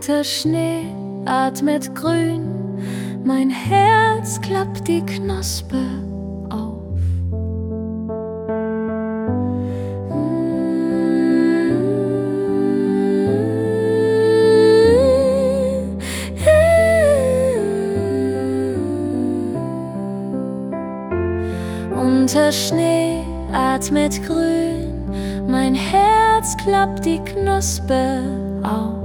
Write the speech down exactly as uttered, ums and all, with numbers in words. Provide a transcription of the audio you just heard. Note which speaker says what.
Speaker 1: Unter Schnee atmet grün, mein Herz klappt die Knospe auf. Unter Schnee atmet grün, mein Herz klappt die Knospe auf.